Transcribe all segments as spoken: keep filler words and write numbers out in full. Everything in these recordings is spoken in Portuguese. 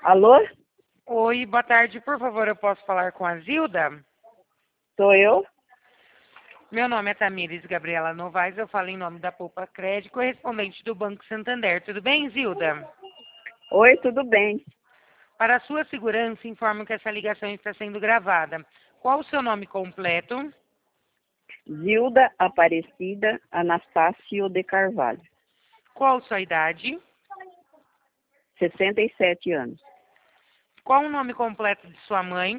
Alô? Oi, boa tarde. Por favor, eu posso falar com a Zilda? Sou eu? Meu nome é Tamires Gabriela Novaes, eu falo em nome da Poupa Crédito, correspondente do Banco Santander. Tudo bem, Zilda? Oi, tudo bem. Para a sua segurança, informo que essa ligação está sendo gravada. Qual o seu nome completo? Zilda Aparecida Anastácio de Carvalho, Qual sua idade? sessenta e sete anos. Qual o nome completo de sua mãe?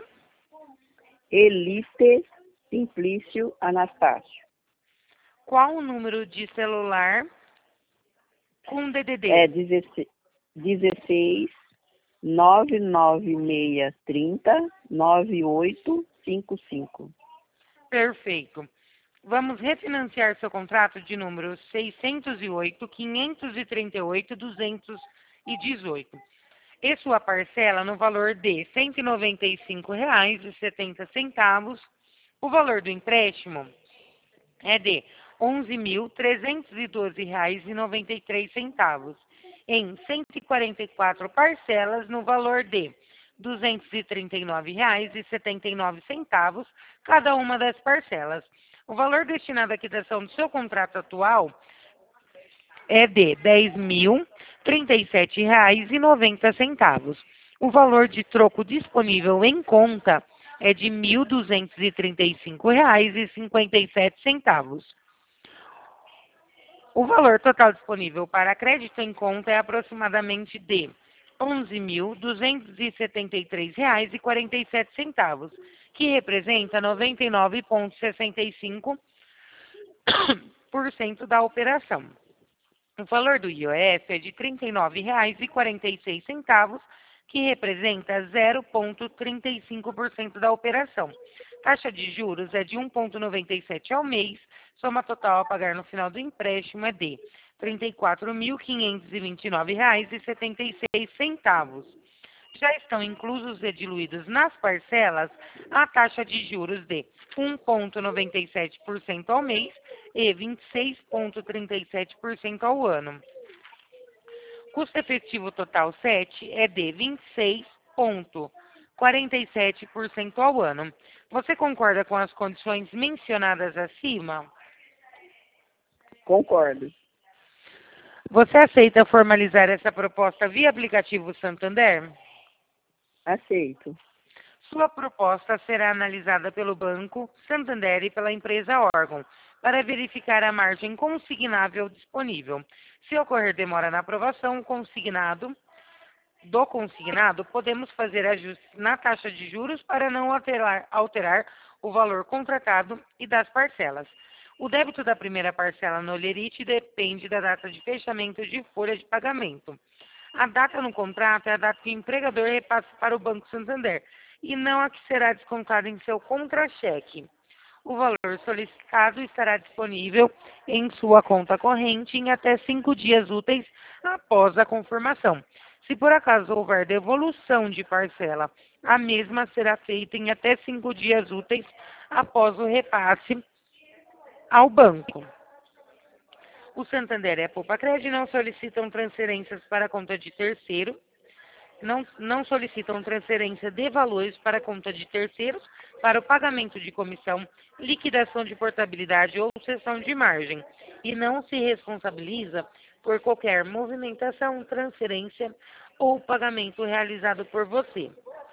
Eliste Simplício Anastácio. Qual o número de celular com D D D? É dezesseis, nove nove seis, trinta, nove oito cinco cinco. Perfeito. Vamos refinanciar seu contrato de número seiscentos e oito, quinhentos e trinta e oito, duzentos e dezoito. E sua parcela no valor de cento e noventa e cinco reais e setenta centavos. O valor do empréstimo é de onze mil trezentos e doze reais e noventa e três centavos, em cento e quarenta e quatro parcelas no valor de duzentos e trinta e nove reais e setenta e nove centavos cada uma das parcelas. O valor destinado à quitação do seu contrato atual é de dez mil trinta e sete reais e noventa centavos. O valor de troco disponível em conta é de mil duzentos e trinta e cinco reais e cinquenta e sete centavos. O valor total disponível para crédito em conta é aproximadamente de onze mil duzentos e setenta e três reais e quarenta e sete centavos, que representa noventa e nove vírgula sessenta e cinco por cento da operação. O valor do I O F é de trinta e nove reais e quarenta e seis centavos, que representa zero vírgula trinta e cinco por cento da operação. Taxa de juros é de um vírgula noventa e sete ao mês. Soma total a pagar no final do empréstimo é de trinta e quatro mil quinhentos e vinte e nove reais e setenta e seis centavos. Já estão inclusos e diluídos nas parcelas a taxa de juros de um vírgula noventa e sete por cento ao mês e vinte e seis vírgula trinta e sete por cento ao ano. Custo efetivo total sete é de vinte e seis vírgula quarenta e sete por cento ao ano. Você concorda com as condições mencionadas acima? Concordo. Você aceita formalizar essa proposta via aplicativo Santander? Aceito. Sua proposta será analisada pelo Banco Santander e pela empresa órgão para verificar a margem consignável disponível. Se ocorrer demora na aprovação, o consignado do consignado, podemos fazer ajustes na taxa de juros para não alterar, alterar o valor contratado e das parcelas. O débito da primeira parcela no Lerite depende da data de fechamento de folha de pagamento. A data no contrato é a data que o empregador repassa para o Banco Santander e não a que será descontada em seu contra-cheque. O valor solicitado estará disponível em sua conta corrente em até cinco dias úteis após a confirmação. Se por acaso houver devolução de parcela, a mesma será feita em até cinco dias úteis após o repasse ao banco. O Santander e a Poupa Crédito não solicitam transferências para a conta de terceiro, não, não solicitam transferência de valores para a conta de terceiros para o pagamento de comissão, liquidação de portabilidade ou cessão de margem, e não se responsabiliza por qualquer movimentação, transferência ou pagamento realizado por você.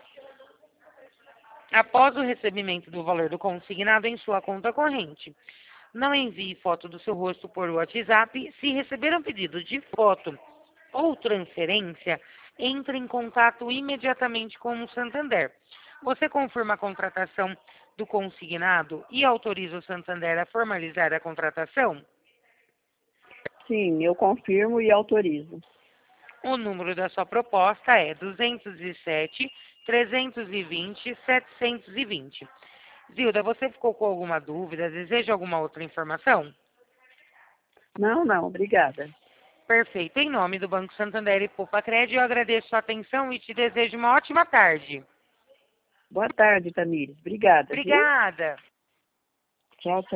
Após o recebimento do valor do consignado em sua conta corrente, não envie foto do seu rosto por WhatsApp. Se receber um pedido de foto ou transferência, entre em contato imediatamente com o Santander. Você confirma a contratação do consignado e autoriza o Santander a formalizar a contratação? Sim, eu confirmo e autorizo. O número da sua proposta é duzentos e sete, trezentos e vinte, setecentos e vinte. Zilda, você ficou com alguma dúvida? Deseja alguma outra informação? Não, não, obrigada. Perfeito. Em nome do Banco Santander e Poupa Crédito, eu agradeço sua atenção e te desejo uma ótima tarde. Boa tarde, Tamires. Obrigada. Obrigada. Viu? Tchau, tchau.